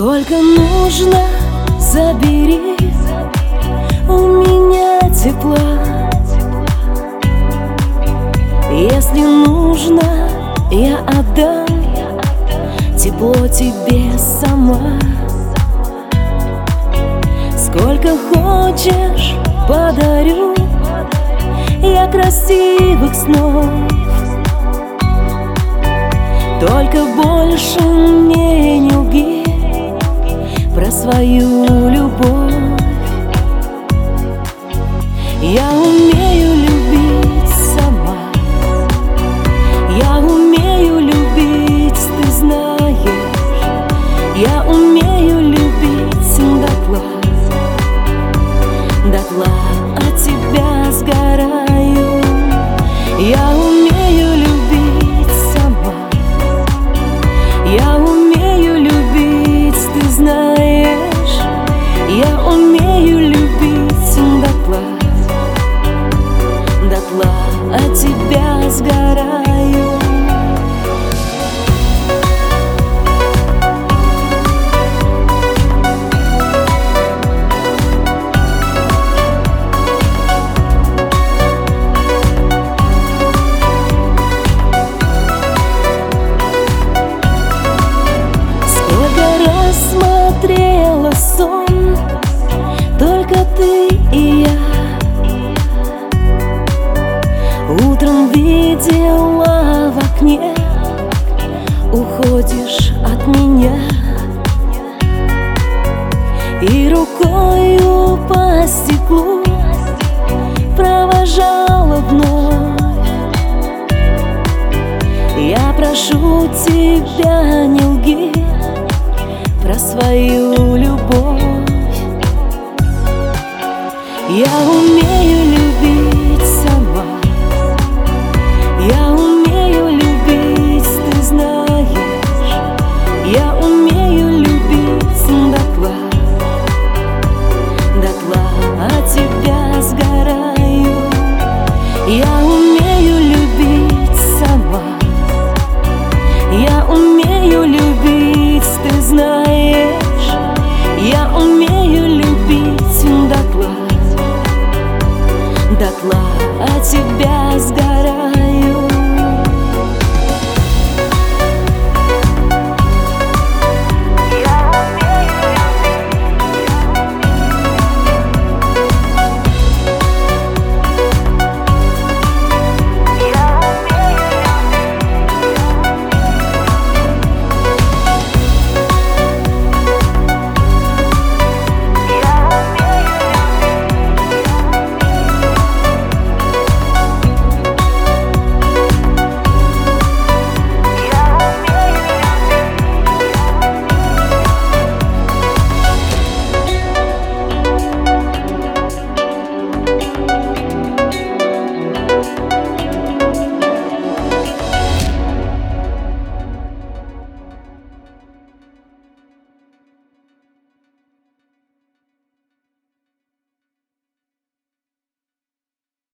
Сколько нужно, забери у меня тепла. Если нужно, я отдам тепло тебе сама. Сколько хочешь, подарю я красивых снов. Только больше мне не лги про свою любовь. Я умею любить сама, я умею любить, ты знаешь. Я умею любить дотла, дотла от тебя сгораю. Я умею любить сама, я умею любить, ты знаешь. Я умею любить дотла, дотла от тебя сгораю. Смотрела сон, только ты и я. Утром видела в окне, уходишь от меня. И рукою по стеклу провожала вновь. Я прошу тебя, не лги про свою любовь. Я умею любить сама, я умею любить, ты знаешь. Я умею любить дотла, дотла от тебя сгораю. Я умею любить сама, я умею любить, ты знаешь. Я умею любить дотла, дотла от тебя сгораю.